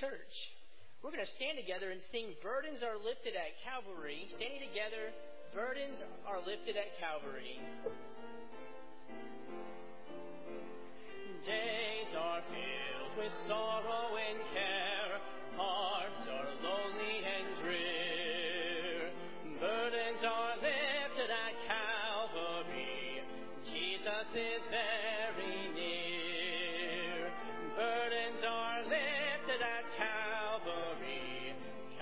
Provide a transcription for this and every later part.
church. We're going to stand together and sing Burdens Are Lifted at Calvary. Standing together, Burdens Are Lifted at Calvary. Days are filled with sorrow and care. Hearts are lonely and drear. Burdens are lifted at Calvary. Jesus is very near. Burdens are lifted at Calvary.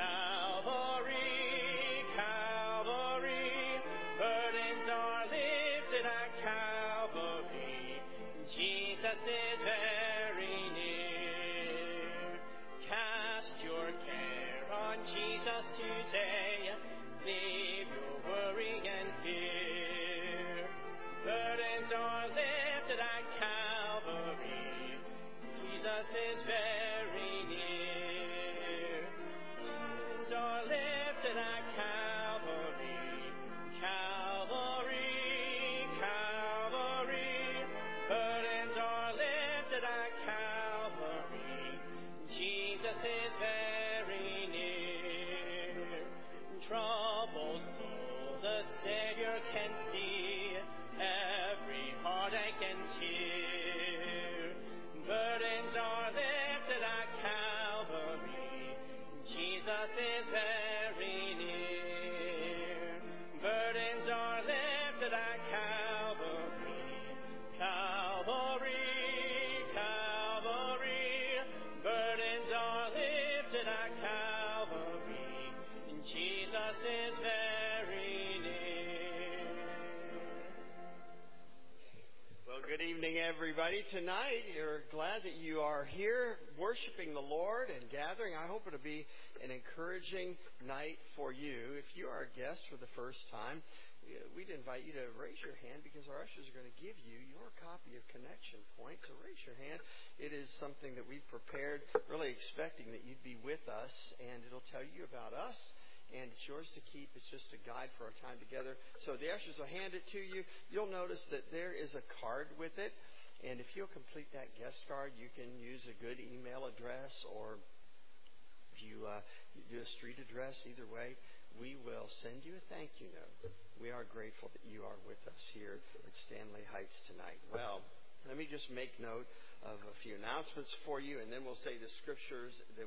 Calvary, Calvary. Burdens are lifted at Calvary. Jesus is very near. Cast your care on Jesus today. Leave your worry and fear. Burdens are lifted at Calvary. Jesus is very near. Burdens are lifted at Calvary. Calvary, Calvary. Burdens are lifted at Calvary. Jesus is very near. Troubled soul, the Savior can see every heartache and tear. Burdens are lifted at Calvary. Jesus is very near. Burdens are lifted at Calvary. Calvary, Calvary. Burdens are lifted at Calvary. Jesus is very near. Well, good evening, everybody. Tonight, you're glad that you are here worshiping the Lord and gathering. I hope it'll be an encouraging night for you. If you are a guest for the first time, we'd invite you to raise your hand because our ushers are going to give you your copy of Connection Point. So raise your hand. It is something that we've prepared, really expecting that you'd be with us, and it'll tell you about us. And it's yours to keep. It's just a guide for our time together. So the ushers will hand it to you. You'll notice that there is a card with it. And if you'll complete that guest card, you can use a good email address, or if you do a street address, either way, we will send you a thank you note. We are grateful that you are with us here at Stanley Heights tonight. Well, let me just make note of a few announcements for you, and then we'll say the scripture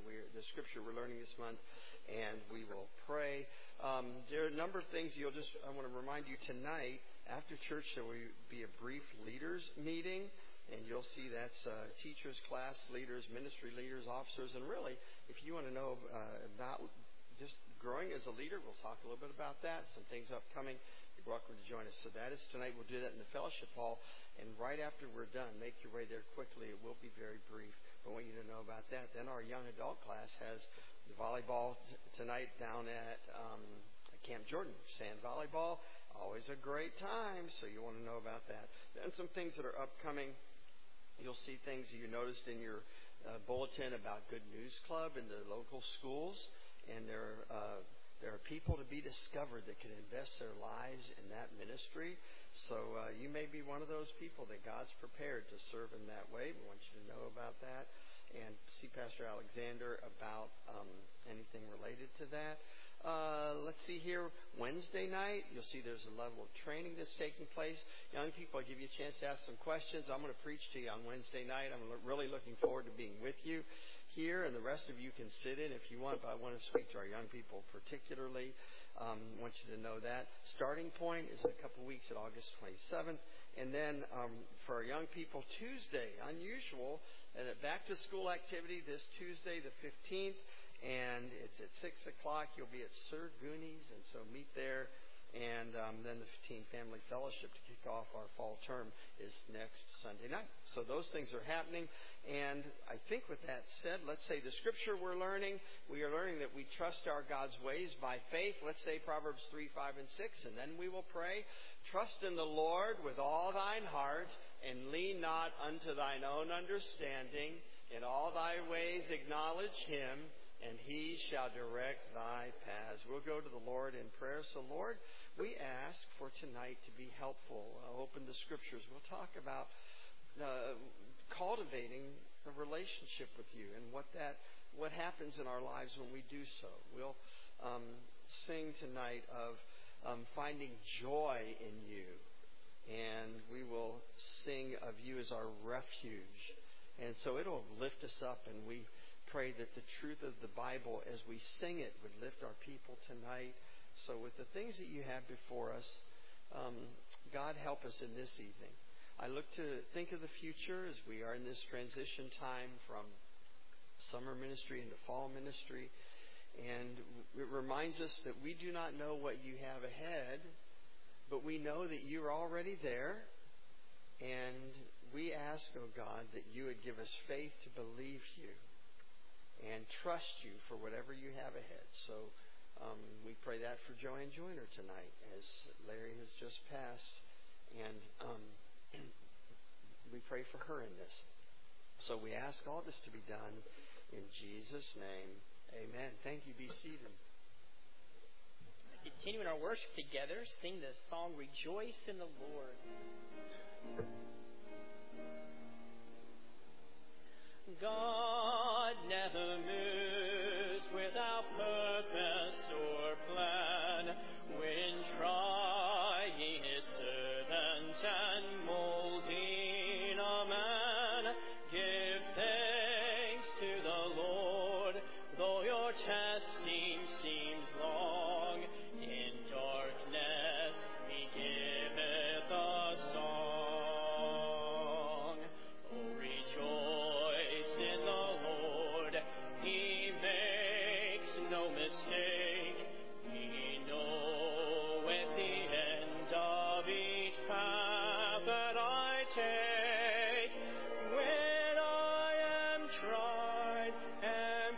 we're learning this month, and we will pray. There are a number of things I want to remind you tonight. After church, there will be a brief leaders meeting, and you'll see that's teachers, class leaders, ministry leaders, officers, and really, if you want to know about just growing as a leader, we'll talk a little bit about that, some things upcoming. You're welcome to join us. So that is tonight. We'll do that in the fellowship hall. And right after we're done, make your way there quickly. It will be very brief. I want you to know about that. Then our young adult class has the volleyball tonight down at Camp Jordan. Sand volleyball, always a great time. So you want to know about that. Then some things that are upcoming. You'll see things that you noticed in your bulletin about Good News Club in the local schools. And there are people to be discovered that can invest their lives in that ministry. So you may be one of those people that God's prepared to serve in that way. We want you to know about that and see Pastor Alexander about anything related to that. Let's see here. Wednesday night, you'll see there's a level of training that's taking place. Young people, I'll give you a chance to ask some questions. I'm going to preach to you on Wednesday night. I'm really looking forward to being with you here, and the rest of you can sit in if you want, but I want to speak to our young people particularly. I want you to know that. Starting point is in a couple of weeks at August 27th. And then for our young people, Tuesday, unusual, and a back-to-school activity this Tuesday, the 15th, and it's at 6 o'clock. You'll be at Sir Goonies, and so meet there. And then the Teen Family Fellowship to kick off our fall term is next Sunday night. So those things are happening. And I think with that said, let's say the scripture we're learning. We are learning that we trust our God's ways by faith. Let's say Proverbs 3, 5, and 6. And then we will pray. Trust in the Lord with all thine heart, and lean not unto thine own understanding. In all thy ways acknowledge him, and he shall direct thy paths. We'll go to the Lord in prayer. So, Lord, we ask for tonight to be helpful. I'll open the scriptures. We'll talk about cultivating a relationship with you and what that what happens in our lives when we do so. We'll sing tonight of finding joy in you. And we will sing of you as our refuge. And so it'll lift us up, and we pray that the truth of the Bible as we sing it would lift our people tonight. So with the things that you have before us, God help us in this evening. I look to think of the future as we are in this transition time from summer ministry into fall ministry. And it reminds us that we do not know what you have ahead, but we know that you're already there. And we ask, oh God, that you would give us faith to believe you and trust you for whatever you have ahead. So we pray that for Joanne Joyner tonight as Larry has just passed. And we pray for her in this. So we ask all this to be done in Jesus' name. Amen. Thank you. Be seated. Continuing our worship together, sing the song, Rejoice in the Lord. God never moves without purpose or plan. When trying His servant and molding a man, give thanks to the Lord, though your testing seems long. In darkness He giveth a song. Oh, rejoice in the Lord. He makes no mistake. He knoweth the end of each path that I take. When I am tried and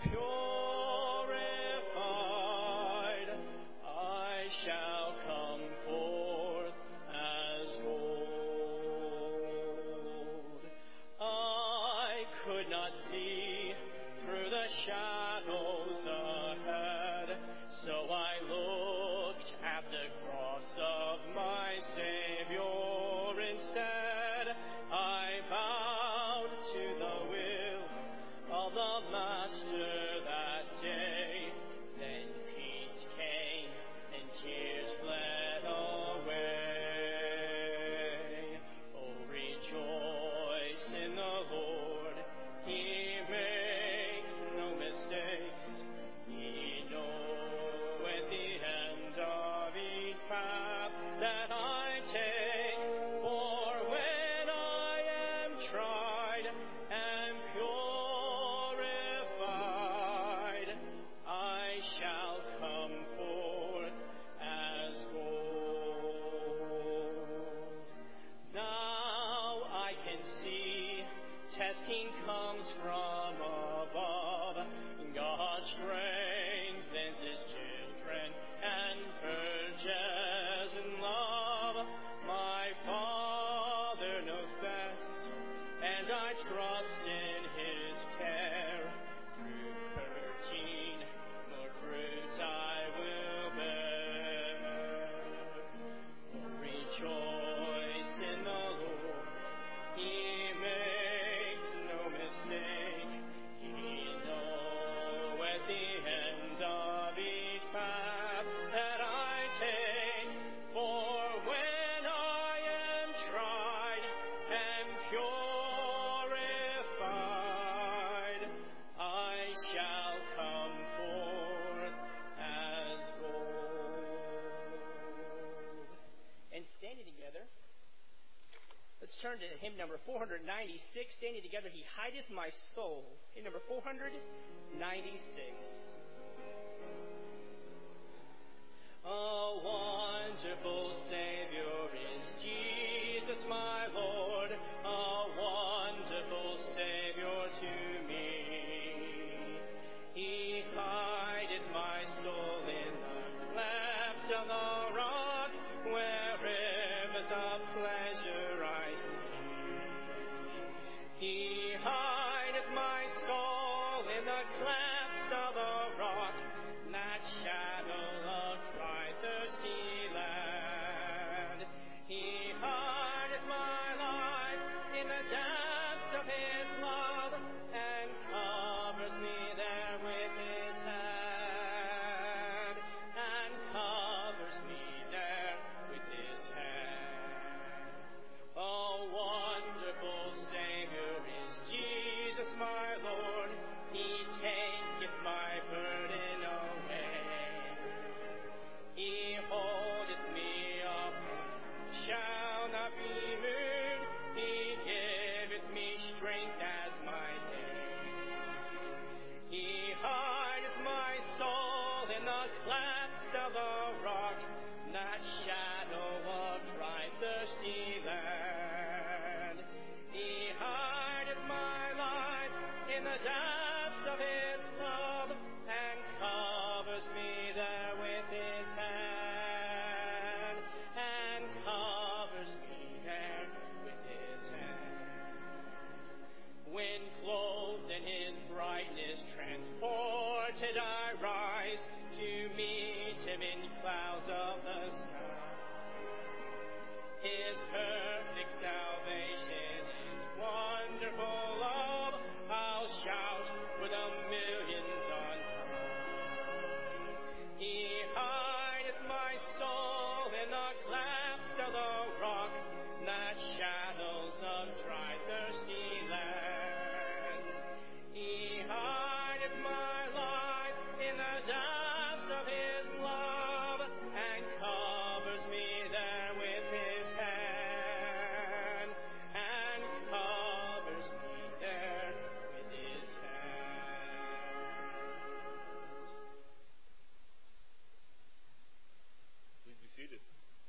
purified, I shall come forth as gold. I could not see through the shadows ahead, so I looked at the cross of my Savior instead. I bowed to the will of the Master that day. Then peace came and tears fled away. Oh, rejoice in the Lord. He makes no mistakes. He knoweth the end of each path that I take. For when I am tried and purified, I shall come forth as gold. Now I can see testing comes from above. God strengthens His children and purges in love. My Father knows best, and I trust in His care. Through purging, more fruits I will bear. Oh, rejoice in the Lord. He makes no mistake. He knoweth the end of each path that I take. For when I am tried and purified, I shall come forth as gold. And standing together, let's turn to hymn number 496. Standing together, He hideth my soul. Hymn number 496. A wonderful Savior is Jesus, my Lord. A wonderful Savior to me. He hideth my soul in the cleft of the rock, where rivers of pleasure I see. He hideth my soul in the cleft of the Exalted I rise to meet him in clouds of the sky. His perfect salvation, his wonderful love, I'll shout for the millions on high. He hideth my soul in the cleft of the rock, that shadows of dry, thirsty land. He hideth my life in the depths of his love, and covers me there with his hand, and covers me there with his hand. Please be seated.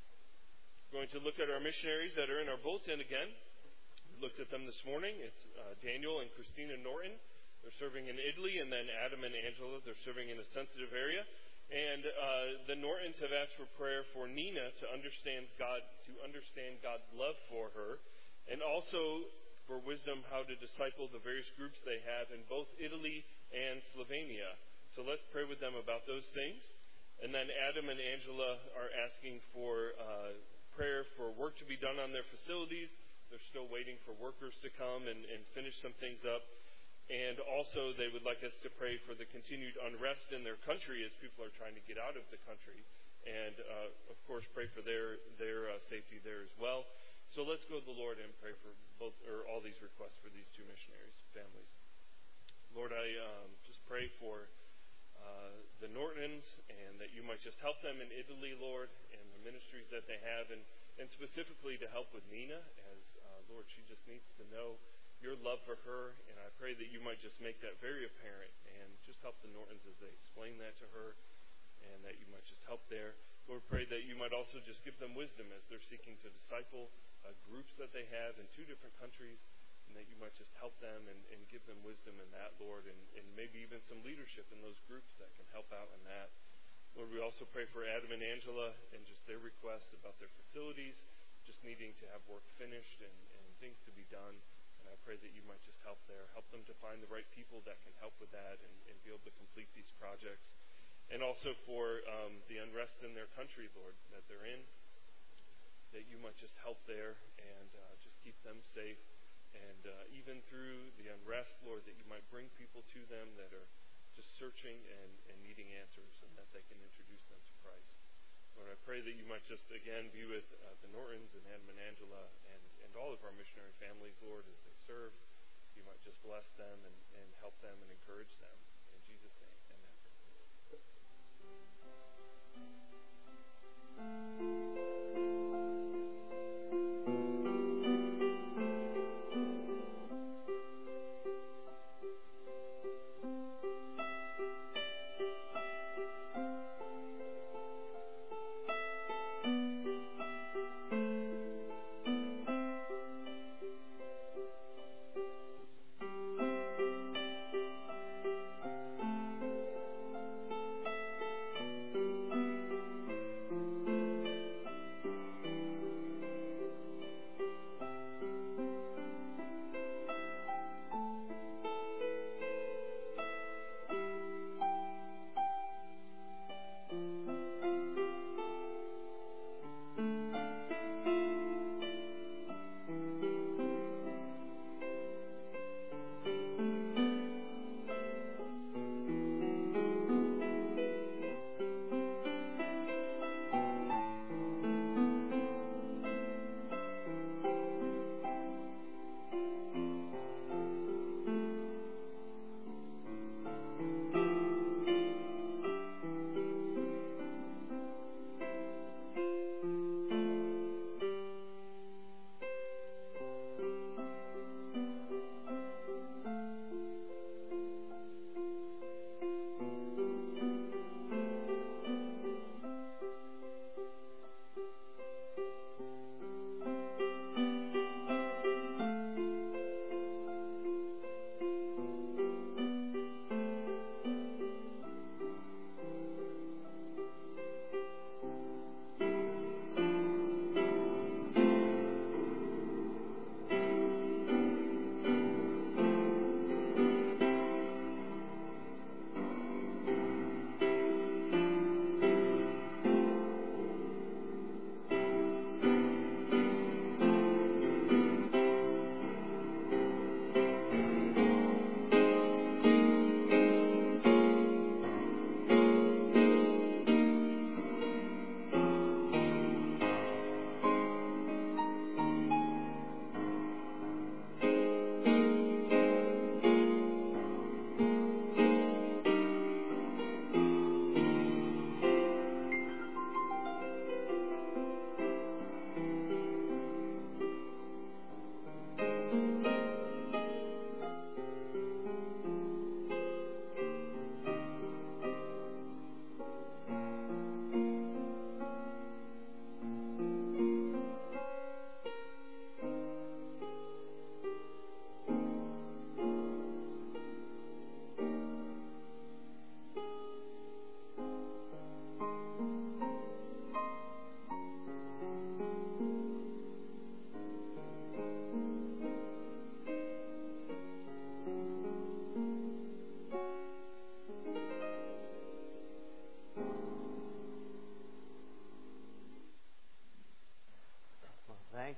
We're going to look at our missionaries that are in our bulletin again. We looked at them this morning. It's Daniel and Christina Norton. They're serving in Italy, and then Adam and Angela, they're serving in a sensitive area. And the Nortons have asked for prayer for Nina to understand God's love for her, and also for wisdom how to disciple the various groups they have in both Italy and Slovenia. So let's pray with them about those things. And then Adam and Angela are asking for prayer for work to be done on their facilities. They're still waiting for workers to come and finish some things up. And also they would like us to pray for the continued unrest in their country as people are trying to get out of the country. And, of course, pray for their safety there as well. So let's go to the Lord and pray for all these requests for these two missionaries' families. Lord, I just pray for the Nortons, and that you might just help them in Italy, Lord, and the ministries that they have, and specifically to help with Nina, as, Lord, she just needs to know your love for her, and I pray that you might just make that very apparent, and just help the Nortons as they explain that to her, and that you might just help there. Lord, pray that you might also just give them wisdom as they're seeking to disciple groups that they have in two different countries, and that you might just help them and give them wisdom in that, Lord, and maybe even some leadership in those groups that can help out in that. Lord, we also pray for Adam and Angela and just their requests about their facilities, just needing to have work finished and things to be done. And I pray that you might just help there. Help them to find the right people that can help with that and be able to complete these projects. And also for the unrest in their country, Lord, that they're in, that you might just help there and just keep them safe. And even through the unrest, Lord, that you might bring people to them that are just searching and needing answers, and that they can introduce them to Christ. Lord, I pray that you might just, again, be with the Nortons and Adam and Angela and all of our missionary families, Lord, as they serve. You might just bless them and help them and encourage them. In Jesus' name, amen.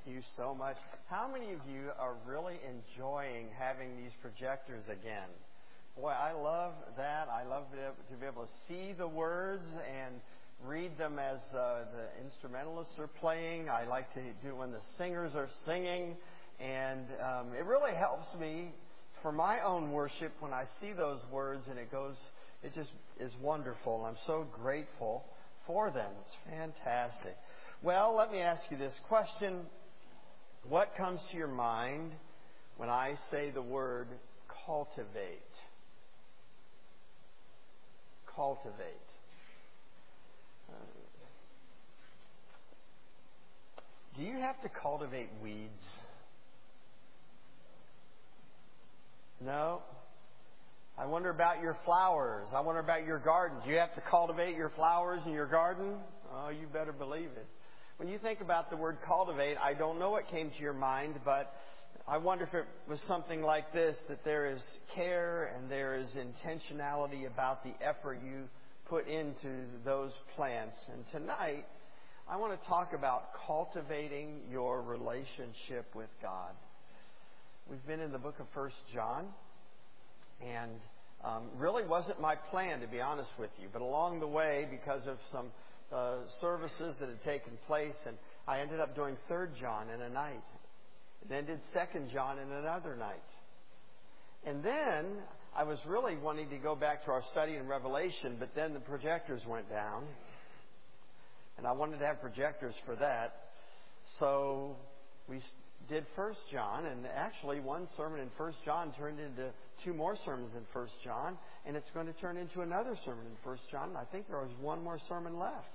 you so much. How many of you are really enjoying having these projectors again? Boy, I love that. I love to be able to see the words and read them as the instrumentalists are playing. I like to do it when the singers are singing. And it really helps me for my own worship when I see those words and it just is wonderful. I'm so grateful for them. It's fantastic. Well, let me ask you this question. What comes to your mind when I say the word cultivate? Cultivate. Do you have to cultivate weeds? No? I wonder about your flowers. I wonder about your garden. Do you have to cultivate your flowers in your garden? Oh, you better believe it. When you think about the word cultivate, I don't know what came to your mind, but I wonder if it was something like this, that there is care and there is intentionality about the effort you put into those plants. And tonight, I want to talk about cultivating your relationship with God. We've been in the book of 1 John, and really wasn't my plan, to be honest with you. But along the way, because of some services that had taken place, and I ended up doing 3 John in a night, and then did 2 John in another night. And then I was really wanting to go back to our study in Revelation, but then the projectors went down, and I wanted to have projectors for that. So we did 1 John, and actually one sermon in 1 John turned into 2 more sermons in 1 John, and it's going to turn into another sermon in 1 John, and I think there was one more sermon left.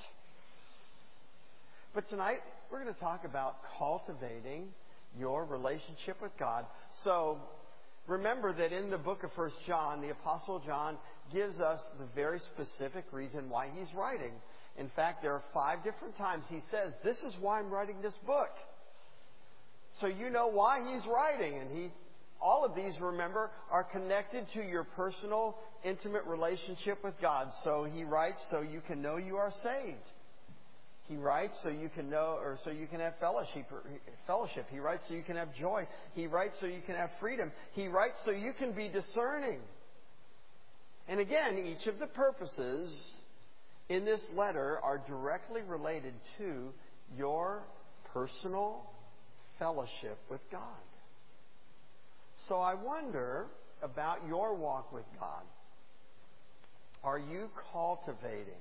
But tonight, we're going to talk about cultivating your relationship with God. So, remember that in the book of 1 John, the Apostle John gives us the very specific reason why he's writing. In fact, there are 5 different times he says, this is why I'm writing this book. So you know why he's writing. And all of these, remember, are connected to your personal, intimate relationship with God. So he writes so you can know you are saved. He writes so you can know, or so you can have fellowship. He writes so you can have joy. He writes so you can have freedom. He writes so you can be discerning. And again, each of the purposes in this letter are directly related to your personal fellowship with God. So I wonder about your walk with God. Are you cultivating,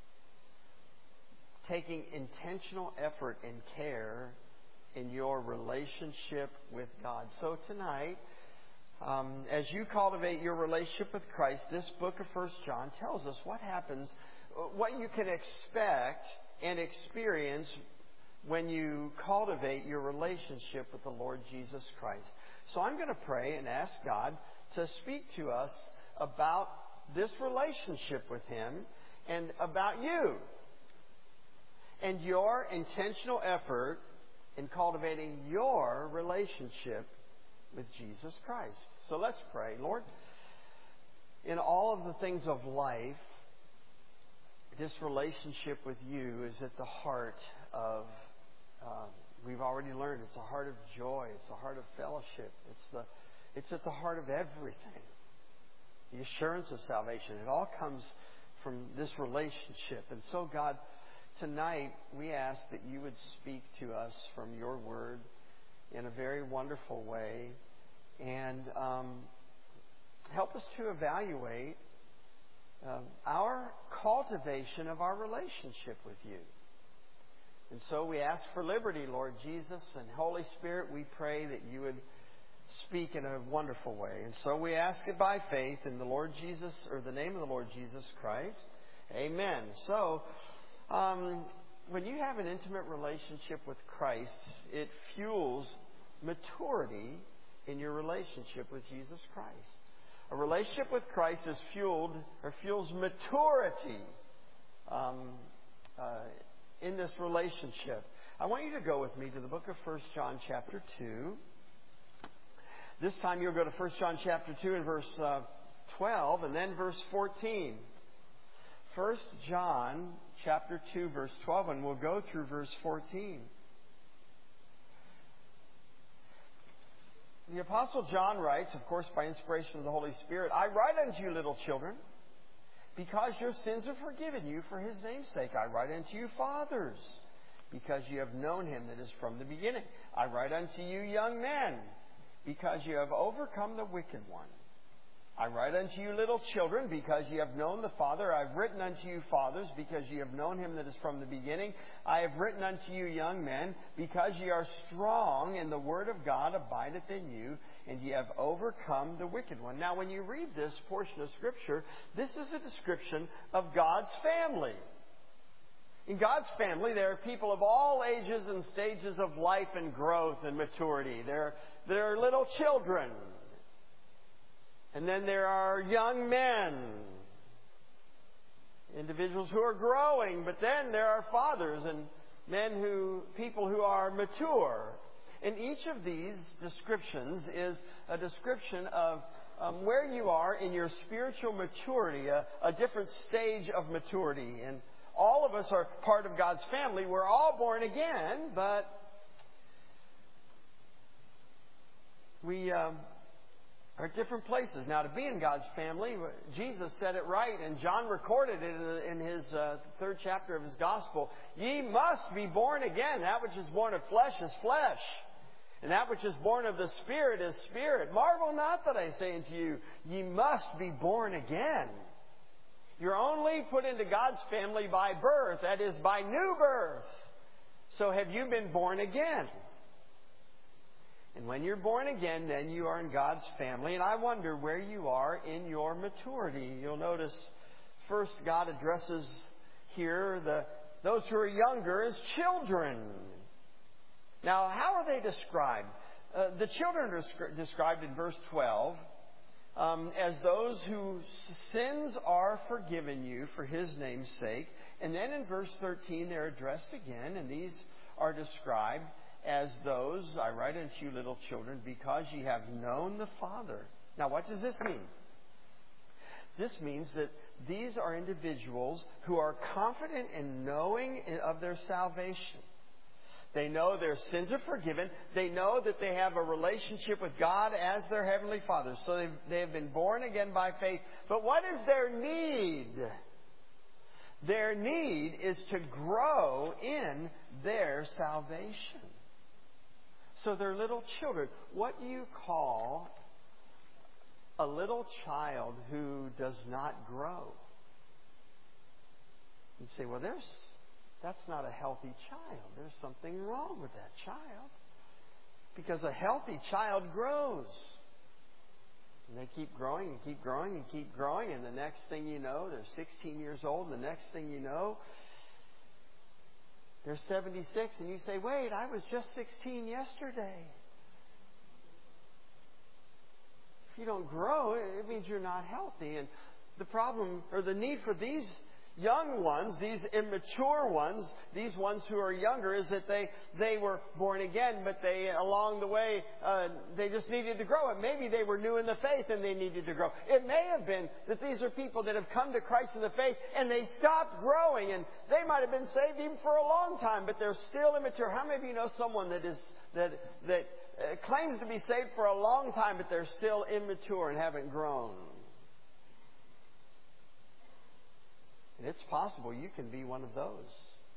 taking intentional effort and care in your relationship with God? So tonight, as you cultivate your relationship with Christ, this book of 1 John tells us what happens, what you can expect and experience when you cultivate your relationship with the Lord Jesus Christ. So I'm going to pray and ask God to speak to us about this relationship with Him and about you and your intentional effort in cultivating your relationship with Jesus Christ. So let's pray. Lord, in all of the things of life, this relationship with you is at the heart of, we've already learned, it's the heart of joy, it's the heart of fellowship, it's at the heart of everything. The assurance of salvation, it all comes from this relationship. And so, God, tonight we ask that you would speak to us from your word in a very wonderful way and help us to evaluate our cultivation of our relationship with you. And so we ask for liberty, Lord Jesus, and Holy Spirit, we pray that you would speak in a wonderful way. And so we ask it by faith in the Lord Jesus, or the name of the Lord Jesus Christ. Amen. So, when you have an intimate relationship with Christ, it fuels maturity in your relationship with Jesus Christ. A relationship with Christ is fuels maturity in this relationship. I want you to go with me to the book of 1 John chapter 2. This time you'll go to 1 John chapter 2 and verse 12 and then verse 14. 1 John chapter 2 verse 12, and we'll go through verse 14. The Apostle John writes, of course by inspiration of the Holy Spirit, I write unto you, little children, because your sins are forgiven you for His name's sake. I write unto you, fathers, because you have known Him that is from the beginning. I write unto you, young men, because you have overcome the wicked one. I write unto you, little children, because ye have known the Father. I have written unto you, fathers, because ye have known Him that is from the beginning. I have written unto you, young men, because ye are strong, and the word of God abideth in you, and ye have overcome the wicked one. Now, when you read this portion of Scripture, this is a description of God's family. In God's family, there are people of all ages and stages of life and growth and maturity. There are little children. And then there are young men, individuals who are growing, but then there are fathers and people who are mature. And each of these descriptions is a description of where you are in your spiritual maturity, a different stage of maturity. And all of us are part of God's family. We're all born again, but we are at different places. Now, to be in God's family, Jesus said it right, and John recorded it in his third chapter of his gospel. Ye must be born again. That which is born of flesh is flesh, and that which is born of the Spirit is spirit. Marvel not that I say unto you, ye must be born again. You're only put into God's family by birth, that is, by new birth. So have you been born again? And when you're born again, then you are in God's family. And I wonder where you are in your maturity. You'll notice first God addresses here those who are younger as children. Now, how are they described? The children are described in verse 12 as those whose sins are forgiven you for His name's sake. And then in verse 13 they're addressed again, and these are described as those, I write unto you, little children, because ye have known the Father. Now, what does this mean? This means that these are individuals who are confident in knowing of their salvation. They know their sins are forgiven. They know that they have a relationship with God as their Heavenly Father. So they have been born again by faith. But what is their need? Their need is to grow in their salvation. So they're little children. What do you call a little child who does not grow? You say, well, that's not a healthy child. There's something wrong with that child. Because a healthy child grows. And they keep growing and keep growing and keep growing. And the next thing you know, they're 16 years old. And the next thing you know, they're 76, and you say, wait, I was just 16 yesterday. If you don't grow, it means you're not healthy. And the problem, or the need for these young ones, these immature ones, these ones who are younger, is that they were born again, but along the way, they just needed to grow. And maybe they were new in the faith and they needed to grow. It may have been that these are people that have come to Christ in the faith and they stopped growing, and they might have been saved even for a long time, but they're still immature. How many of you know someone that claims to be saved for a long time, but they're still immature and haven't grown? And it's possible you can be one of those.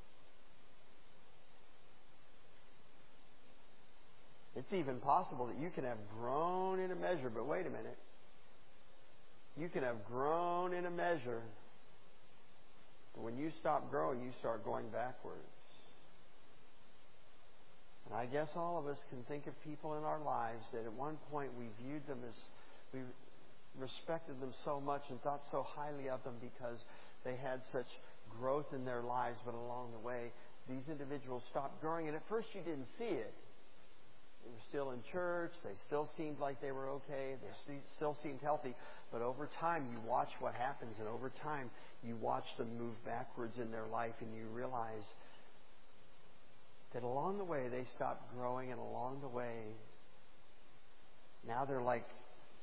It's even possible that you can have grown in a measure, but wait a minute. You can have grown in a measure, but when you stop growing, you start going backwards. And I guess all of us can think of people in our lives that at one point we viewed them as, we respected them so much and thought so highly of them because they had such growth in their lives, but along the way, these individuals stopped growing. And at first you didn't see it. They were still in church. They still seemed like they were okay. They still seemed healthy. But over time, you watch what happens. And over time, you watch them move backwards in their life. And you realize that along the way, they stopped growing. And along the way, now they're like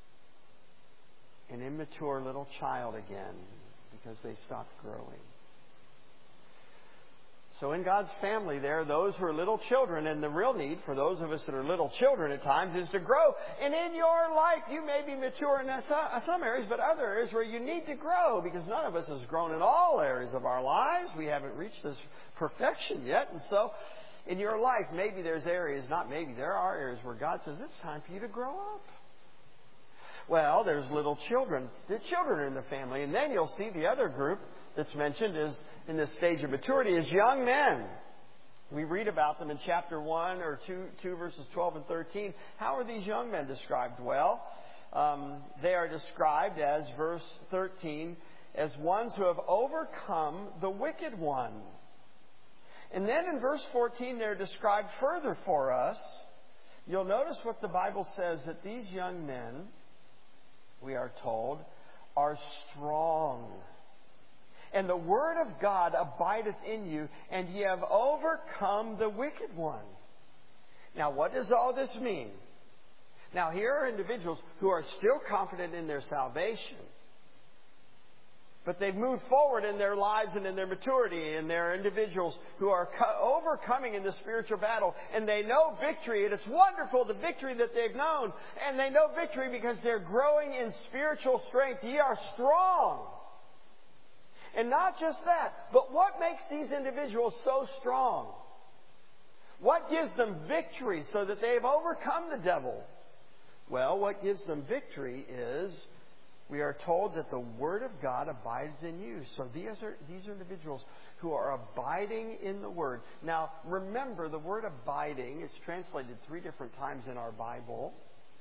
an immature little child again, because they stopped growing. So in God's family, there are those who are little children, and the real need for those of us that are little children at times is to grow. And in your life, you may be mature in some areas, but other areas where you need to grow, because none of us has grown in all areas of our lives. We haven't reached this perfection yet. And so in your life, maybe there's areas, not maybe, there are areas where God says, it's time for you to grow up. Well, there's little children. The children are in the family. And then you'll see the other group that's mentioned is in this stage of maturity is young men. We read about them in chapter 1 or 2 verses 12 and 13. How are these young men described? Well, they are described as, verse 13, as ones who have overcome the wicked one. And then in verse 14, they're described further for us. You'll notice what the Bible says, that these young men, we are told, are strong. And the word of God abideth in you, and ye have overcome the wicked one. Now, what does all this mean? Now, here are individuals who are still confident in their salvation, but they've moved forward in their lives and in their maturity, and they're individuals who are overcoming in the spiritual battle, and they know victory, and it's wonderful, the victory that they've known, and they know victory because they're growing in spiritual strength. Ye are strong. And not just that, but what makes these individuals so strong? What gives them victory so that they've overcome the devil? Well, what gives them victory is, we are told that the Word of God abides in you. So these are individuals who are abiding in the Word. Now, remember, the word abiding is translated 3 different times in our Bible.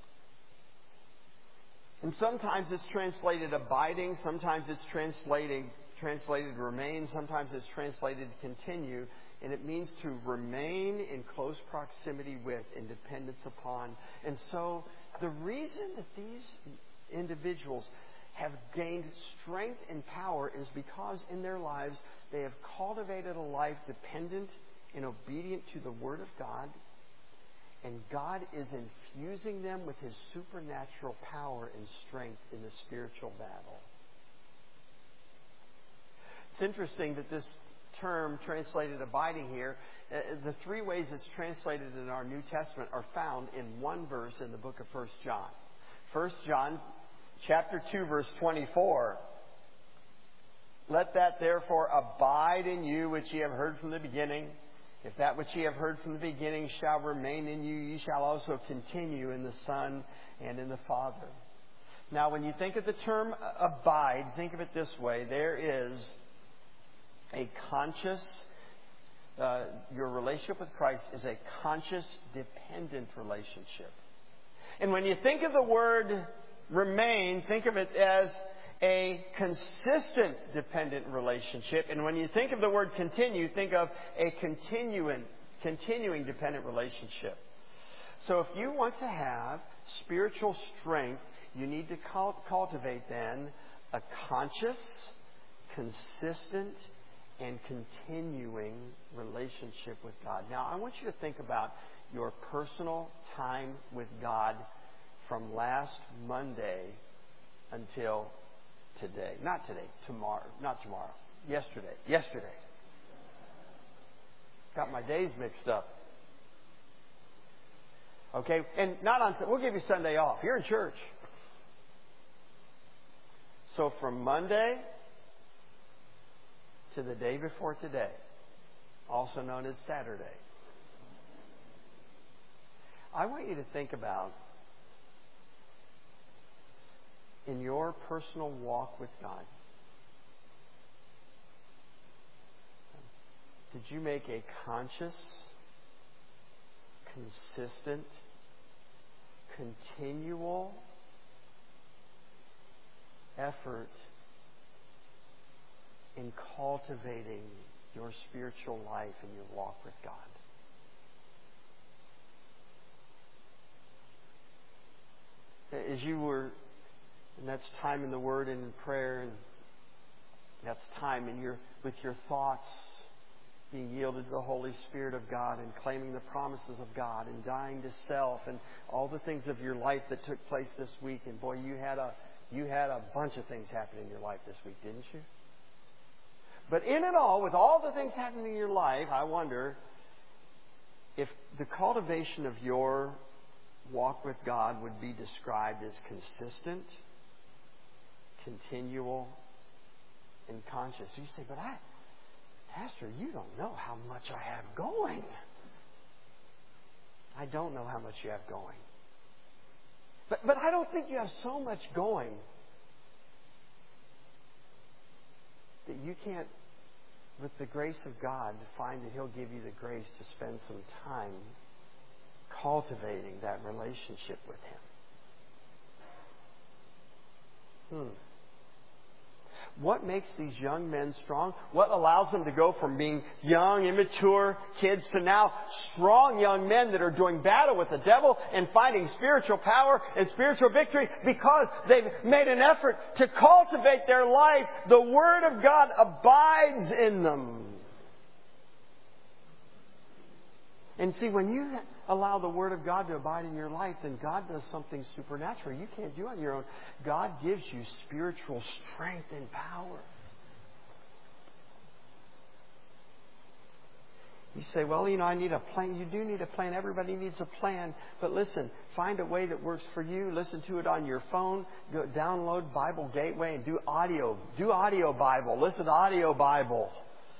And sometimes it's translated abiding, sometimes it's translated remain, sometimes it's translated continue, and it means to remain in close proximity with, in dependence upon. And so the reason that these individuals have gained strength and power is because in their lives they have cultivated a life dependent and obedient to the Word of God, and God is infusing them with His supernatural power and strength in the spiritual battle. It's interesting that this term translated abiding here, the 3 ways it's translated in our New Testament are found in one verse in the book of 1 John. 1 John chapter 2 verse 24. Let that therefore abide in you which ye have heard from the beginning. If that which ye have heard from the beginning shall remain in you, ye shall also continue in the Son and in the Father. Now, when you think of the term abide, think of it this way. There is a conscious, your relationship with Christ is a conscious, dependent relationship. And when you think of the word remain, think of it as a consistent, dependent relationship. And when you think of the word continue, think of a continuing dependent relationship. So if you want to have spiritual strength, you need to cultivate then a conscious, consistent, and continuing relationship with God. Now, I want you to think about your personal time with God from last Monday until today. Not today, tomorrow. Not tomorrow. Yesterday. Got my days mixed up. Okay? And we'll give you Sunday off. You're in church. So from Monday to the day before today, also known as Saturday, I want you to think about, in your personal walk with God, did you make a conscious, consistent, continual effort in cultivating your spiritual life and your walk with God? As you were, and that's time in the Word and in prayer, and that's time with your thoughts being yielded to the Holy Spirit of God and claiming the promises of God and dying to self and all the things of your life that took place this week. And boy, you had a bunch of things happen in your life this week, didn't you? But in it all, with all the things happening in your life, I wonder if the cultivation of your walk with God would be described as consistent, continual, and conscious. You say, but Pastor, you don't know how much I have going. I don't know how much you have going. But I don't think you have so much going that you can't, with the grace of God, find that He'll give you the grace to spend some time cultivating that relationship with Him. What makes these young men strong? What allows them to go from being young, immature kids to now strong young men that are doing battle with the devil and finding spiritual power and spiritual victory? Because they've made an effort to cultivate their life. The Word of God abides in them. And see, when you allow the Word of God to abide in your life, then God does something supernatural you can't do on your own. God gives you spiritual strength and power. You say, well, I need a plan. You do need a plan. Everybody needs a plan. But listen, find a way that works for you. Listen to it on your phone. Go download Bible Gateway and do audio. Do audio Bible. Listen to audio Bible.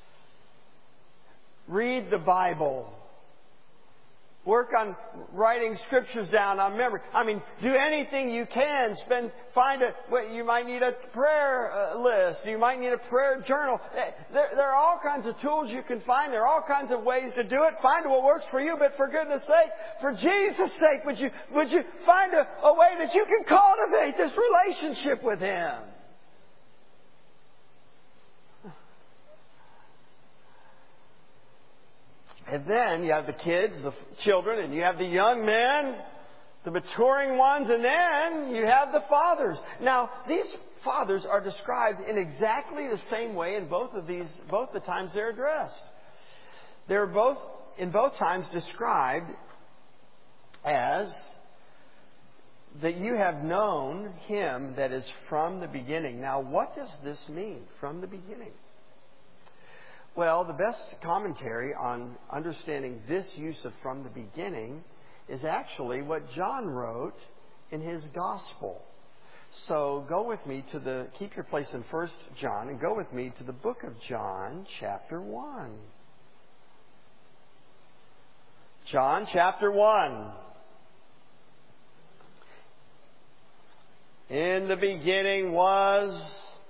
Read the Bible. Work on writing scriptures down on memory. Do anything you can. You might need a prayer list. You might need a prayer journal. There are all kinds of tools you can find. There are all kinds of ways to do it. Find what works for you. But for goodness sake, for Jesus' sake, would you find a way that you can cultivate this relationship with Him? And then you have the kids, the children, and you have the young men, the maturing ones, and then you have the fathers. Now, these fathers are described in exactly the same way in both the times they're addressed. They're both, in both times, described as that you have known Him that is from the beginning. Now, what does this mean, from the beginning? Well, the best commentary on understanding this use of from the beginning is actually what John wrote in his gospel. So go with me keep your place in 1 John and go with me to the book of John, chapter 1. John, chapter 1. In the beginning was,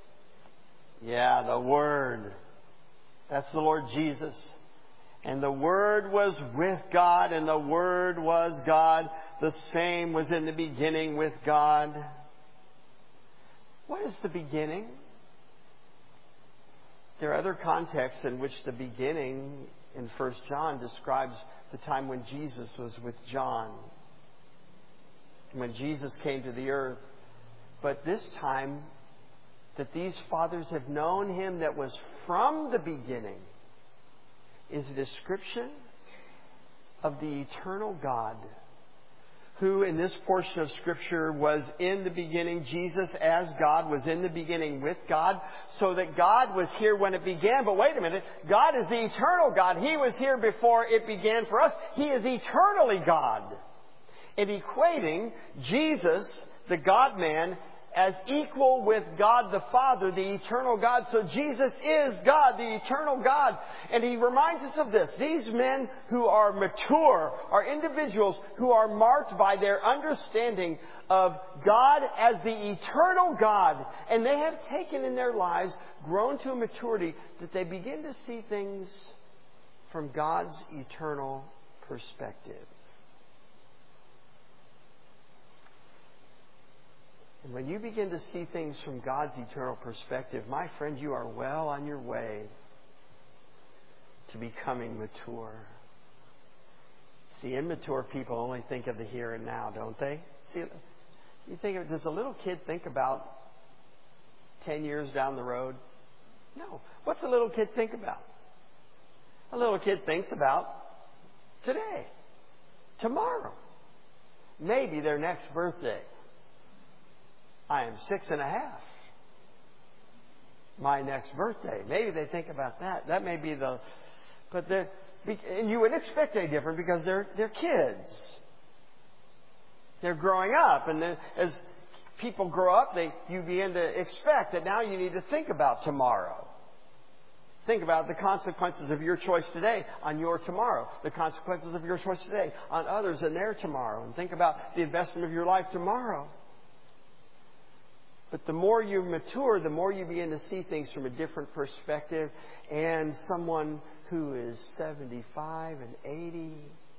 the Word. That's the Lord Jesus. And the Word was with God, and the Word was God. The same was in the beginning with God. What is the beginning? There are other contexts in which the beginning in 1 John describes the time when Jesus was with John, when Jesus came to the earth. But this time, that these fathers have known Him that was from the beginning, is a description of the eternal God, who in this portion of Scripture was in the beginning. Jesus as God was in the beginning with God, so that God was here when it began. But wait a minute, God is the eternal God. He was here before it began for us. He is eternally God. And equating Jesus, the God-man, as equal with God the Father, the eternal God. So Jesus is God, the eternal God. And He reminds us of this. These men who are mature are individuals who are marked by their understanding of God as the eternal God. And they have taken in their lives, grown to a maturity, that they begin to see things from God's eternal perspective. And when you begin to see things from God's eternal perspective, my friend, you are well on your way to becoming mature. See, immature people only think of the here and now, don't they? See, you think of, does a little kid think about 10 years down the road? No. What's a little kid think about? A little kid thinks about today, tomorrow, maybe their next birthday. I am 6.5. my next birthday. Maybe they think about that. That may be and you wouldn't expect any different because they're kids. They're growing up, and then as people grow up, you begin to expect that now you need to think about tomorrow. Think about the consequences of your choice today on your tomorrow. The consequences of your choice today on others and their tomorrow. And think about the investment of your life tomorrow. But the more you mature, the more you begin to see things from a different perspective. And someone who is 75 and 80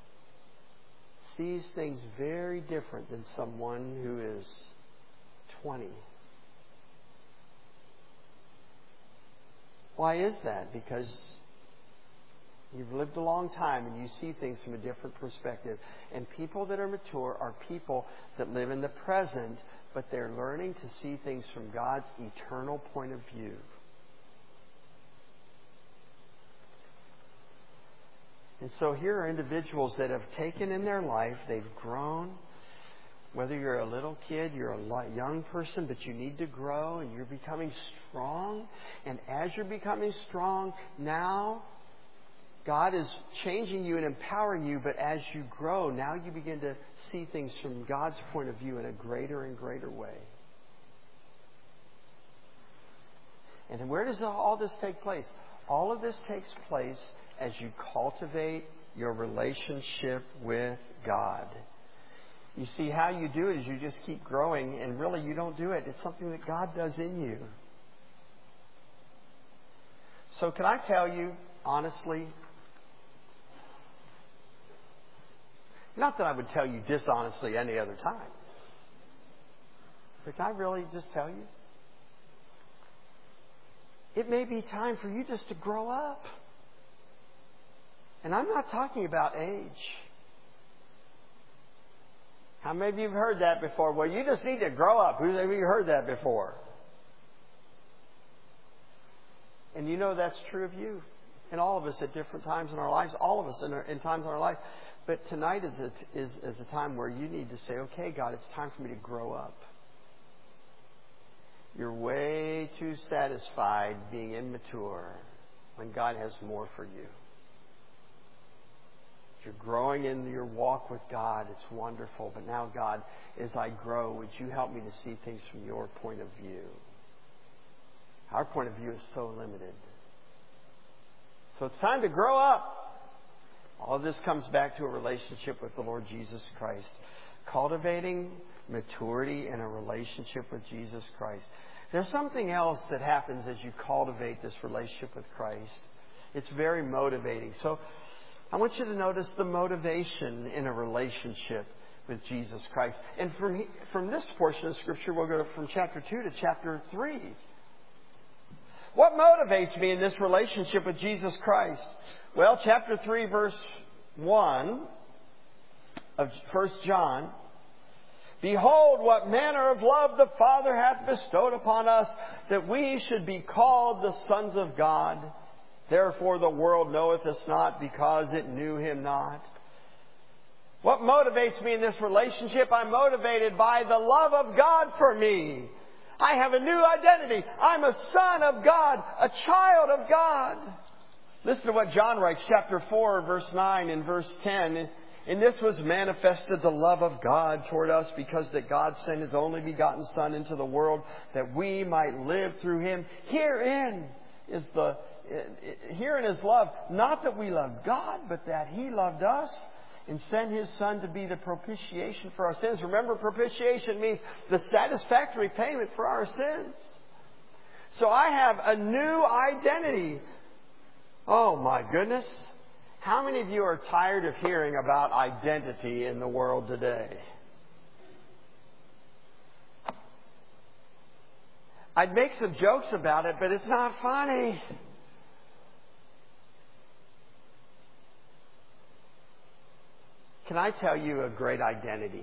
sees things very different than someone who is 20. Why is that? Because you've lived a long time and you see things from a different perspective. And people that are mature are people that live in the present, but they're learning to see things from God's eternal point of view. And so here are individuals that have taken in their life, they've grown. Whether you're a little kid, you're a young person, but you need to grow and you're becoming strong. And as you're becoming strong, now God is changing you and empowering you, but as you grow, now you begin to see things from God's point of view in a greater and greater way. And where does all this take place? All of this takes place as you cultivate your relationship with God. You see, how you do it is you just keep growing, and really you don't do it. It's something that God does in you. So can I tell you, honestly, not that I would tell you dishonestly any other time, but can I really just tell you? It may be time for you just to grow up. And I'm not talking about age. How many of you have heard that before? Well, you just need to grow up. Who's ever heard that before? And you know that's true of you. And all of us at different times in our lives. All of us in times in our life. But tonight is a time where you need to say, okay, God, it's time for me to grow up. You're way too satisfied being immature when God has more for you. If you're growing in your walk with God, it's wonderful. But now, God, as I grow, would you help me to see things from your point of view? Our point of view is so limited. So it's time to grow up. All of this comes back to a relationship with the Lord Jesus Christ. Cultivating maturity in a relationship with Jesus Christ. There's something else that happens as you cultivate this relationship with Christ. It's very motivating. So I want you to notice the motivation in a relationship with Jesus Christ. And from this portion of Scripture, we'll go from chapter 2 to chapter 3. What motivates me in this relationship with Jesus Christ? Well, chapter 3, verse 1 of 1 John. Behold, what manner of love the Father hath bestowed upon us, that we should be called the sons of God. Therefore the world knoweth us not, because it knew Him not. What motivates me in this relationship? I'm motivated by the love of God for me. I have a new identity. I'm a son of God, a child of God. Listen to what John writes, chapter 4, verse 9 and verse 10. And this was manifested the love of God toward us, because that God sent His only begotten Son into the world, that we might live through Him. Herein is love, not that we loved God, but that He loved us and sent His Son to be the propitiation for our sins. Remember, propitiation means the satisfactory payment for our sins. So I have a new identity. Oh my goodness. How many of you are tired of hearing about identity in the world today? I'd make some jokes about it, but it's not funny. Can I tell you a great identity?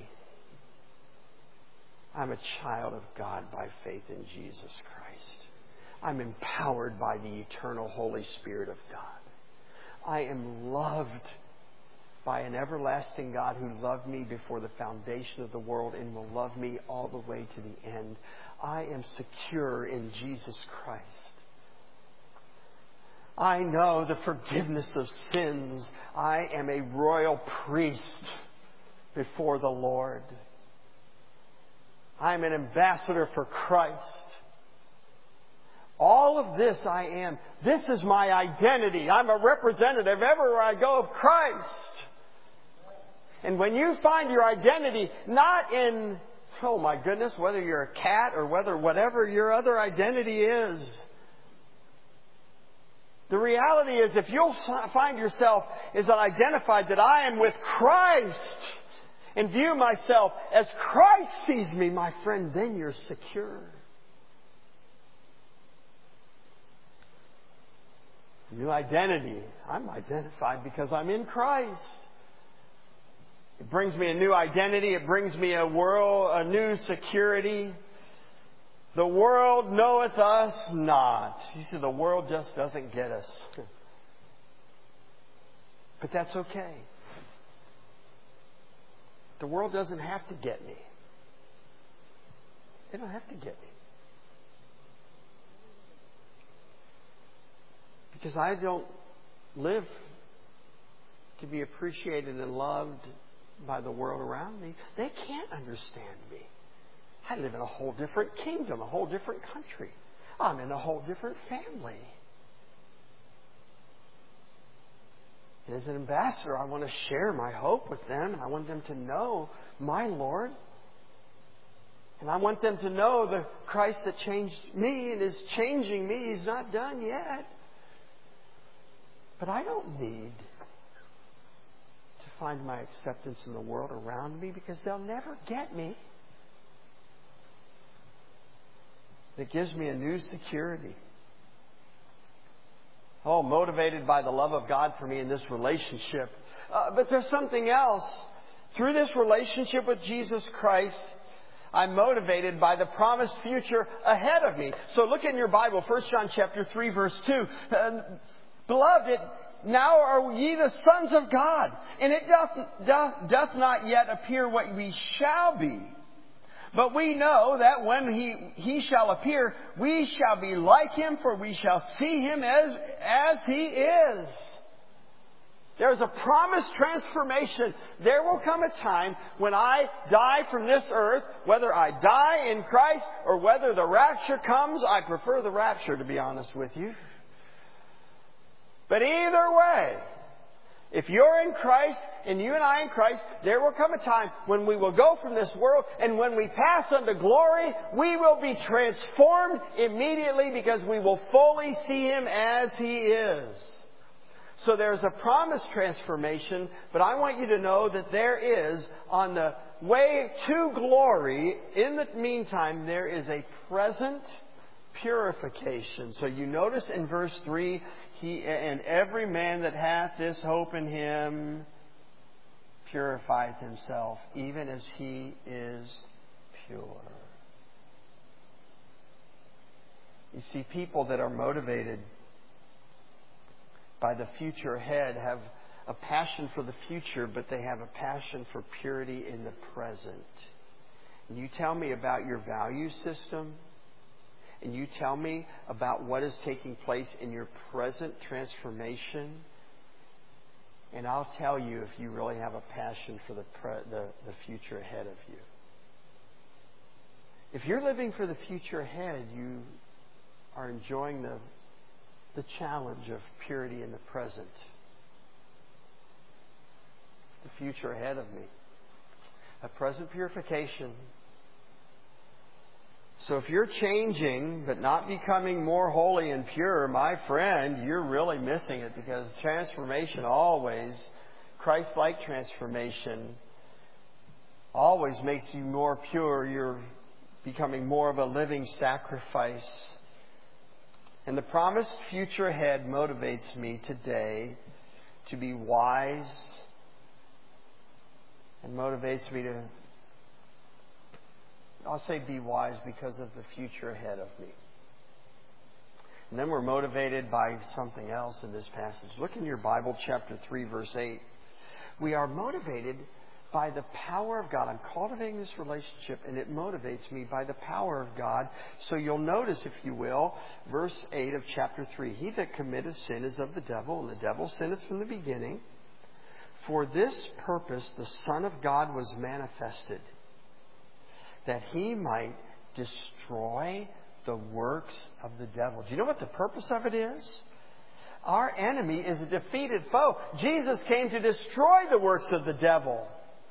I'm a child of God by faith in Jesus Christ. I'm empowered by the eternal Holy Spirit of God. I am loved by an everlasting God who loved me before the foundation of the world and will love me all the way to the end. I am secure in Jesus Christ. I know the forgiveness of sins. I am a royal priest before the Lord. I'm an ambassador for Christ. All of this I am. This is my identity. I'm a representative everywhere I go of Christ. And when you find your identity not in, oh my goodness, whether you're a cat or whatever your other identity is, the reality is if you'll find yourself as identified that I am with Christ and view myself as Christ sees me, my friend, then you're secure. New identity. I'm identified because I'm in Christ. It brings me a new identity. It brings me a new security. The world knoweth us not. You see, the world just doesn't get us. But that's okay. The world doesn't have to get me. They don't have to get me. Because I don't live to be appreciated and loved by the world around me. They can't understand me. I live in a whole different kingdom, a whole different country. I'm in a whole different family. And as an ambassador, I want to share my hope with them. I want them to know my Lord. And I want them to know the Christ that changed me and is changing me. He's not done yet. But I don't need to find my acceptance in the world around me because they'll never get me. That gives me a new security. Oh, motivated by the love of God for me in this relationship. But there's something else. Through this relationship with Jesus Christ, I'm motivated by the promised future ahead of me. So look in your Bible, 1 John chapter 3, verse 2. Beloved, now are ye the sons of God, and it doth not yet appear what we shall be. But we know that when he shall appear, we shall be like him, for we shall see him as he is. There's a promised transformation. There will come a time when I die from this earth, whether I die in Christ or whether the rapture comes. I prefer the rapture, to be honest with you. But either way, if you're in Christ and you and I in Christ, there will come a time when we will go from this world, and when we pass unto glory, we will be transformed immediately because we will fully see him as he is. So there's a promised transformation, but I want you to know that there is, on the way to glory, in the meantime, there is a present purification. So you notice in verse 3, and every man that hath this hope in him purifieth himself, even as he is pure. You see, people that are motivated by the future ahead have a passion for the future, but they have a passion for purity in the present. And you tell me about your value system, and you tell me about what is taking place in your present transformation, and I'll tell you if you really have a passion for the future ahead of you. If you're living for the future ahead, you are enjoying the challenge of purity in the present. The future ahead of me. A present purification. So if you're changing but not becoming more holy and pure, my friend, you're really missing it, because transformation always, Christ-like transformation, always makes you more pure. You're becoming more of a living sacrifice. And the promised future ahead motivates me today to be wise, and motivates me to, I'll say be wise because of the future ahead of me. And then we're motivated by something else in this passage. Look in your Bible, chapter 3, verse 8. We are motivated by the power of God. I'm cultivating this relationship, and it motivates me by the power of God. So you'll notice, if you will, verse 8 of chapter 3. He that committeth sin is of the devil, and the devil sinneth from the beginning. For this purpose the Son of God was manifested, that He might destroy the works of the devil. Do you know what the purpose of it is? Our enemy is a defeated foe. Jesus came to destroy the works of the devil.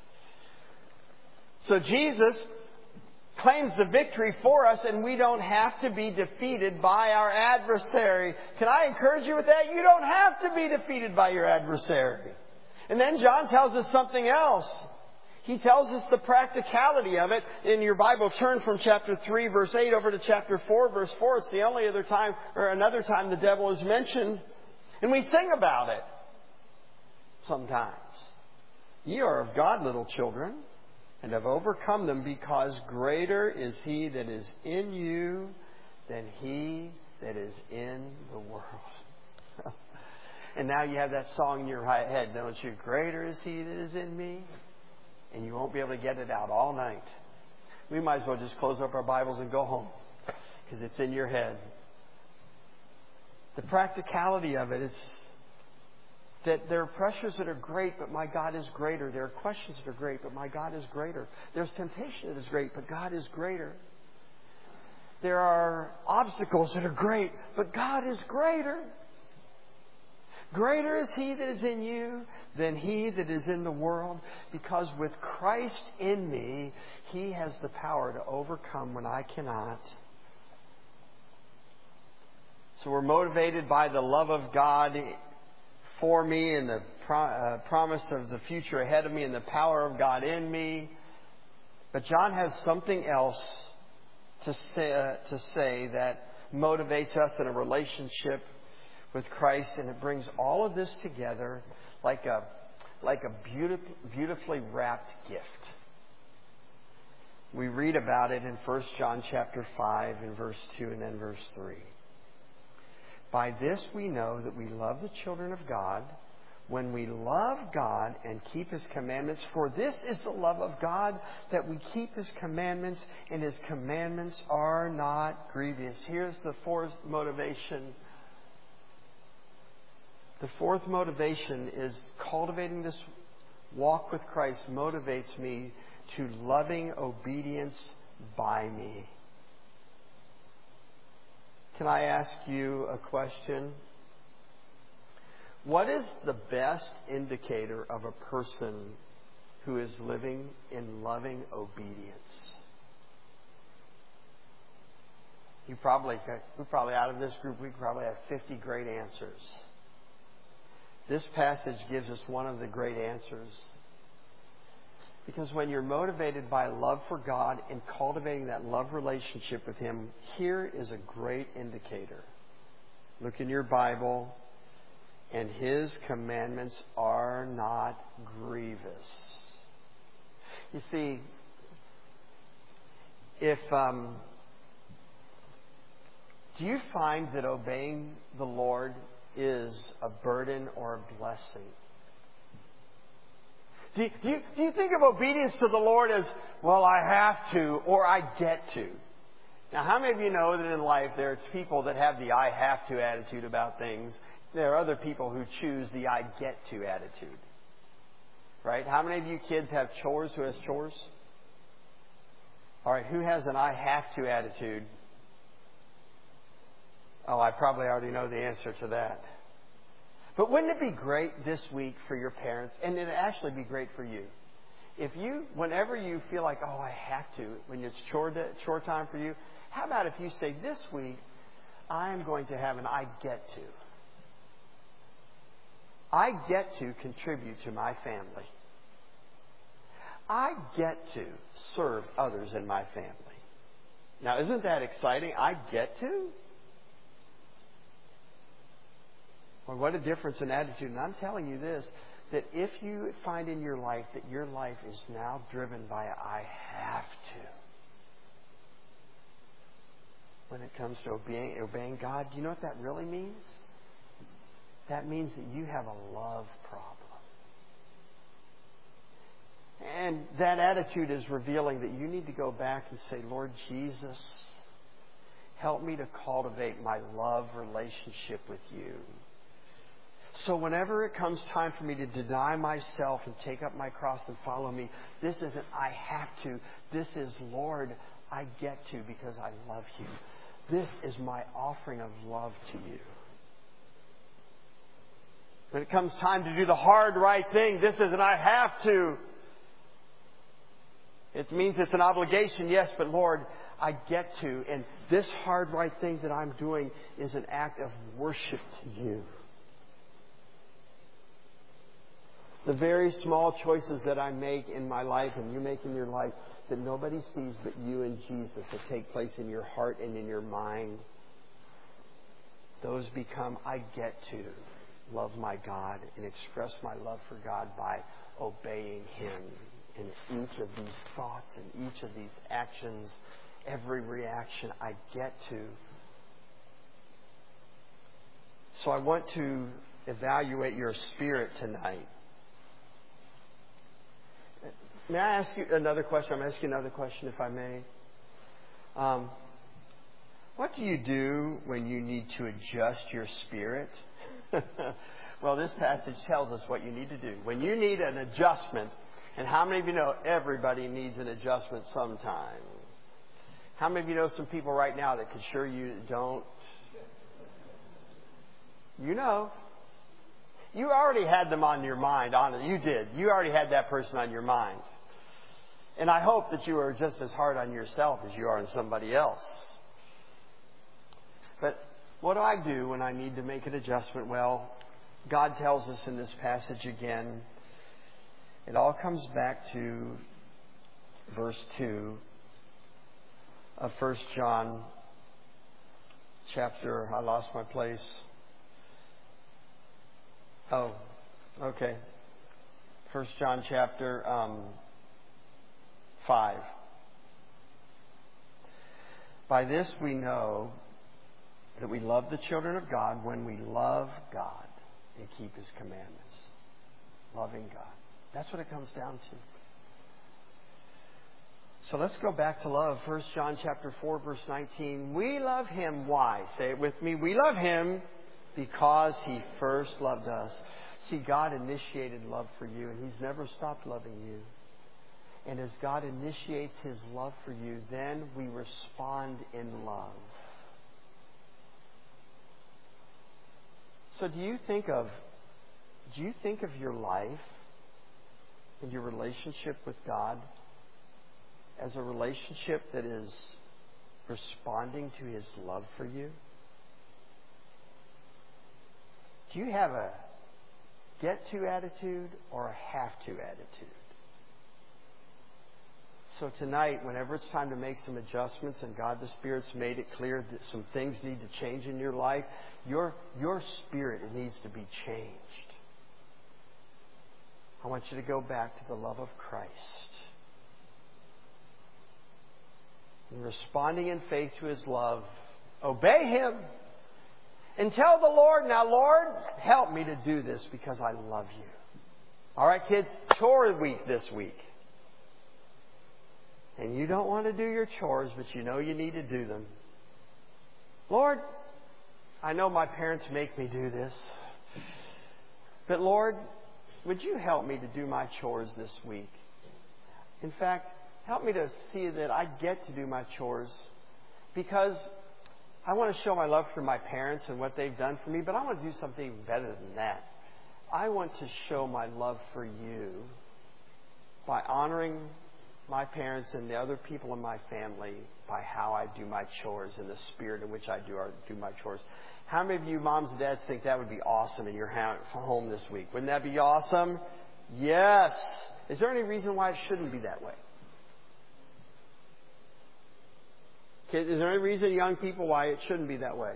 So Jesus claims the victory for us, and we don't have to be defeated by our adversary. Can I encourage you with that? You don't have to be defeated by your adversary. And then John tells us something else. He tells us the practicality of it. In your Bible, turn from chapter 3, verse 8 over to chapter 4, verse 4. It's the only other time, or another time, the devil is mentioned. And we sing about it sometimes. Ye are of God, little children, and have overcome them, because greater is He that is in you than he that is in the world. And now you have that song in your head, don't you? Greater is He that is in me. And you won't be able to get it out all night. We might as well just close up our Bibles and go home, because it's in your head. The practicality of it is that there are pressures that are great, but my God is greater. There are questions that are great, but my God is greater. There's temptation that is great, but God is greater. There are obstacles that are great, but God is greater. Greater is He that is in you than he that is in the world, because with Christ in me, He has the power to overcome when I cannot. So we're motivated by the love of God for me, and the promise of the future ahead of me, and the power of God in me. But John has something else to say that motivates us in a relationship with Christ, and it brings all of this together like a beautifully wrapped gift. We read about it in 1 John chapter 5 and verse 2 and then verse 3. By this we know that we love the children of God, when we love God and keep His commandments. For this is the love of God, that we keep His commandments, and His commandments are not grievous. Here's the fourth motivation. The fourth motivation is cultivating this walk with Christ motivates me to loving obedience by me. Can I ask you a question? What is the best indicator of a person who is living in loving obedience? We probably out of this group, we probably have 50 great answers. This passage gives us one of the great answers. Because when you're motivated by love for God and cultivating that love relationship with Him, here is a great indicator. Look in your Bible, and His commandments are not grievous. You see, do you find that obeying the Lord is a burden or a blessing? Do you think of obedience to the Lord as, well, I have to, or I get to? Now, how many of you know that in life there are people that have the I have to attitude about things? There are other people who choose the I get to attitude. Right? How many of you kids have chores? Who has chores? All right, who has an I have to attitude? Oh, I probably already know the answer to that. But wouldn't it be great this week for your parents, and it'd actually be great for you, if you, whenever you feel like, oh, I have to, when it's chore time for you, how about if you say, this week, I'm going to have an I get to. I get to contribute to my family. I get to serve others in my family. Now, isn't that exciting? I get to? Well, what a difference in attitude. And I'm telling you this, that if you find in your life that your life is now driven by I have to, when it comes to obeying God, do you know what that really means? That means that you have a love problem. And that attitude is revealing that you need to go back and say, Lord Jesus, help me to cultivate my love relationship with you. So whenever it comes time for me to deny myself and take up my cross and follow me, this isn't I have to. This is, Lord, I get to because I love you. This is my offering of love to you. When it comes time to do the hard right thing, this isn't I have to. It means it's an obligation, yes, but Lord, I get to. And this hard right thing that I'm doing is an act of worship to you. The very small choices that I make in my life and you make in your life that nobody sees but you and Jesus, that take place in your heart and in your mind, those become I get to love my God and express my love for God by obeying Him in each of these thoughts and each of these actions, every reaction I get to. So I want to evaluate your spirit tonight. May I ask you another question? I'm going to ask you another question, if I may. What do you do when you need to adjust your spirit? Well, this passage tells us what you need to do. When you need an adjustment, and how many of you know everybody needs an adjustment sometime? How many of you know some people right now that could sure you don't? You know. You already had them on your mind. You did. You already had that person on your mind. And I hope that you are just as hard on yourself as you are on somebody else. But what do I do when I need to make an adjustment? Well, God tells us in this passage again. It all comes back to verse 2 of 1 John chapter. I lost my place. Oh, okay. 1 John chapter 5. By this we know that we love the children of God when we love God and keep His commandments. Loving God. That's what it comes down to. So let's go back to love. 1 John chapter 4, verse 19. We love Him. Why? Say it with me. We love Him because He first loved us. See, God initiated love for you, and He's never stopped loving you. And as God initiates His love for you, then we respond in love. So do you think of your life and your relationship with God as a relationship that is responding to His love for you? Do you have a get-to attitude or a have-to attitude? So tonight, whenever it's time to make some adjustments and God the Spirit's made it clear that some things need to change in your life, your spirit needs to be changed. I want you to go back to the love of Christ. And responding in faith to His love, obey Him. And tell the Lord, now Lord, help me to do this because I love you. All right, kids, chore week this week. And you don't want to do your chores, but you know you need to do them. Lord, I know my parents make me do this. But Lord, would you help me to do my chores this week? In fact, help me to see that I get to do my chores because I want to show my love for my parents and what they've done for me, but I want to do something even better than that. I want to show my love for you by honoring my parents and the other people in my family by how I do my chores and the spirit in which I do my chores. How many of you moms and dads think that would be awesome in your home this week? Wouldn't that be awesome? Yes. Is there any reason why it shouldn't be that way? Is there any reason, young people, why it shouldn't be that way?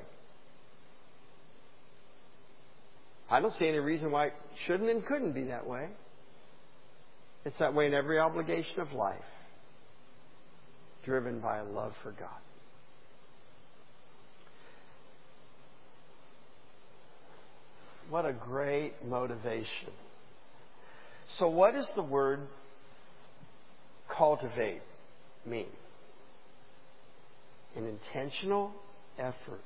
I don't see any reason why it shouldn't and couldn't be that way. It's that way in every obligation of life, driven by a love for God. What a great motivation. So what is the word cultivate mean? An intentional effort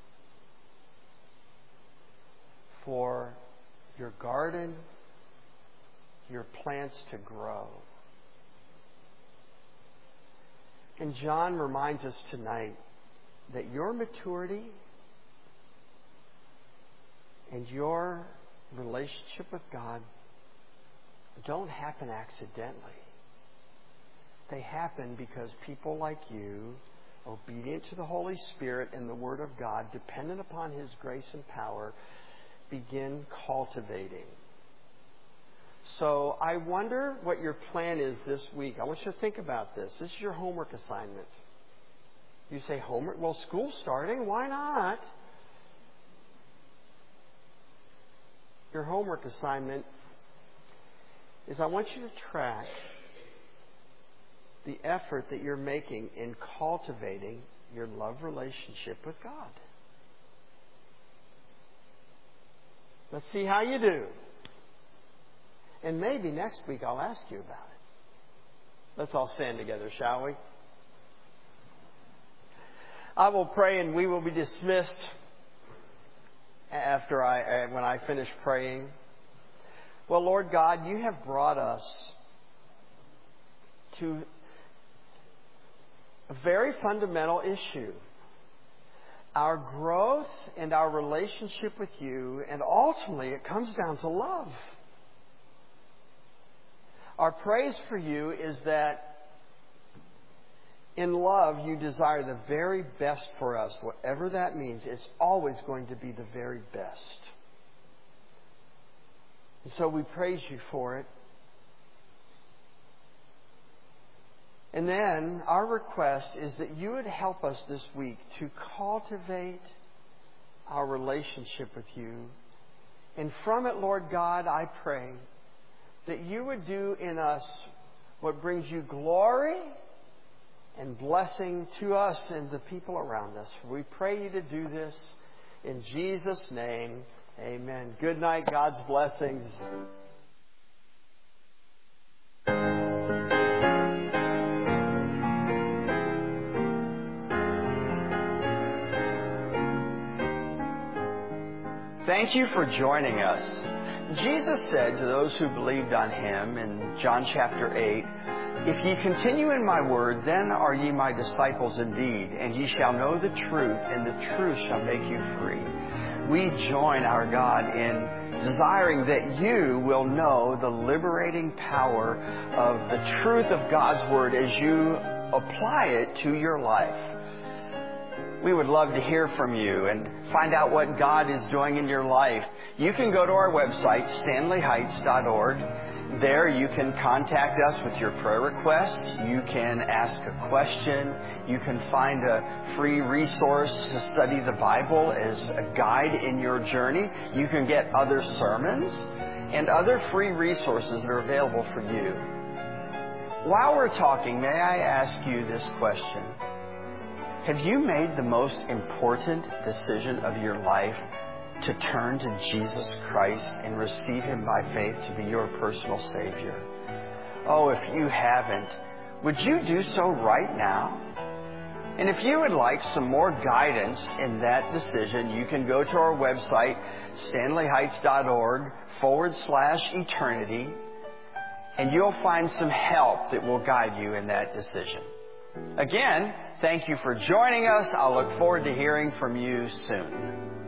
for your garden, your plants to grow. And John reminds us tonight that your maturity and your relationship with God don't happen accidentally. They happen because people like you, obedient to the Holy Spirit and the Word of God, dependent upon His grace and power, begin cultivating. So I wonder what your plan is this week. I want you to think about this. This is your homework assignment. You say, homework? Well, school's starting. Why not? Your homework assignment is I want you to track the effort that you're making in cultivating your love relationship with God. Let's see how you do. And maybe next week I'll ask you about it. Let's all stand together, shall we? I will pray and we will be dismissed when I finish praying. Well, Lord God, you have brought us to a very fundamental issue. Our growth and our relationship with you, and ultimately it comes down to love. Our praise for you is that in love you desire the very best for us. Whatever that means, it's always going to be the very best. And so we praise you for it. And then our request is that you would help us this week to cultivate our relationship with you. And from it, Lord God, I pray that you would do in us what brings you glory and blessing to us and the people around us. We pray you to do this in Jesus' name. Amen. Good night. God's blessings. Thank you for joining us. Jesus said to those who believed on Him in John chapter 8, "If ye continue in my word, then are ye my disciples indeed, and ye shall know the truth, and the truth shall make you free." We join our God in desiring that you will know the liberating power of the truth of God's word as you apply it to your life. We would love to hear from you and find out what God is doing in your life. You can go to our website, stanleyheights.org. There you can contact us with your prayer requests. You can ask a question. You can find a free resource to study the Bible as a guide in your journey. You can get other sermons and other free resources that are available for you. While we're talking, may I ask you this question? Have you made the most important decision of your life to turn to Jesus Christ and receive Him by faith to be your personal Savior? Oh, if you haven't, would you do so right now? And if you would like some more guidance in that decision, you can go to our website, stanleyheights.org/eternity, and you'll find some help that will guide you in that decision. Again, thank you for joining us. I'll look forward to hearing from you soon.